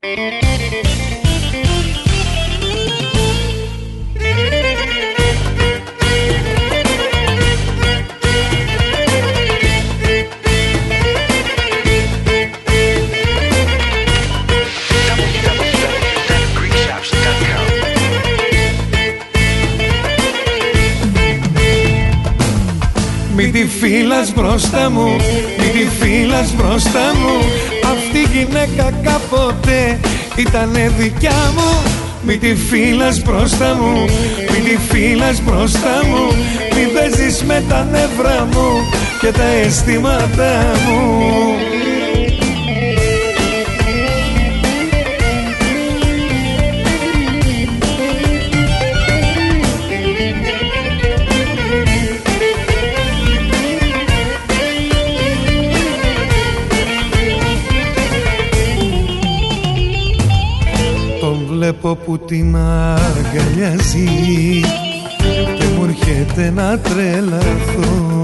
Μην τη φύλας μπροστά μου, μην τη φύλας μπροστά μου. Αυτή η γυναίκα κάποτε ήτανε δικιά μου. Μην τη φύλας μπροστά μου, μην τη φύλας μπροστά μου. Μην παίζεις με τα νεύρα μου και τα αισθήματά μου. Βλέπω που την αγκαλιάζει και μου έρχεται να τρελαθώ.